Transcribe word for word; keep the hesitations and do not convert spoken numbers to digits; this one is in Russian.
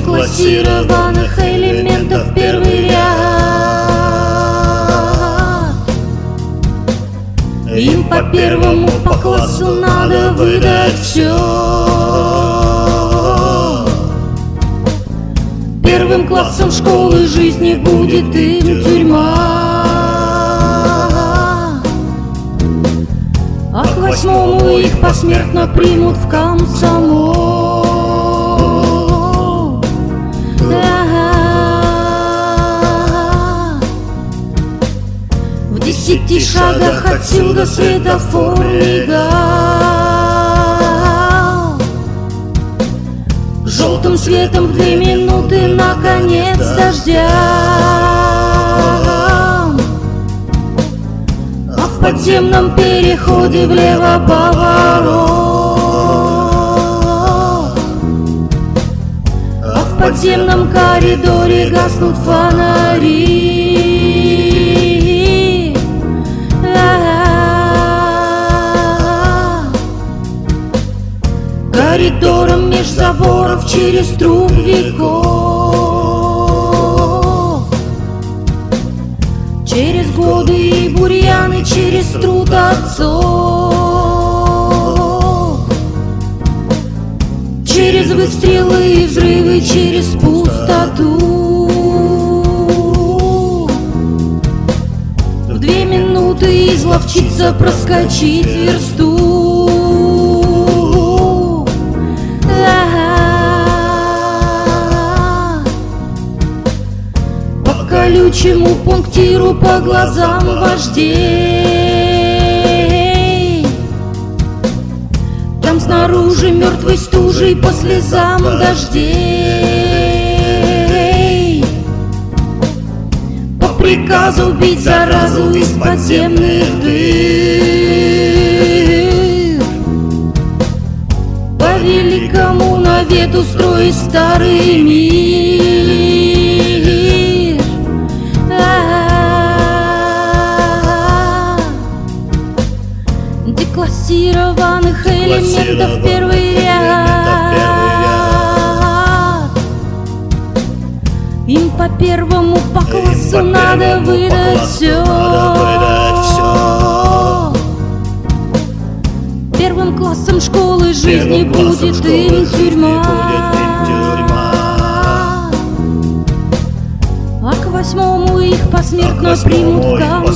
деклассированных элементов первый ряд. Им по первому по классу надо выдать все. Первым классом школы жизни будет им тюрьма. А к восьмому их посмертно примут в комсомол. В десяти шагах отсюда светофор мигал. Желтым светом в две минуты наконец дождя. А в подземном переходе влево поворот. А в подземном коридоре гаснут фонари. Коридором меж заборов через труп веков, через годы и бурьяны, через труд отцов, через выстрелы и взрывы, через пустоту. В две минуты изловчиться проскочить версту. Колючему пунктиру по глазам вождей. Там снаружи мертвой стужей по слезам дождей. По приказу убить заразу из подземных дыр. По великому навету строить старый мир. Деклассированных элементов первый ряд. Им по первому по классу надо выдать все. Первым классом школы жизни будет им тюрьма. А к восьмому их посмертно примут в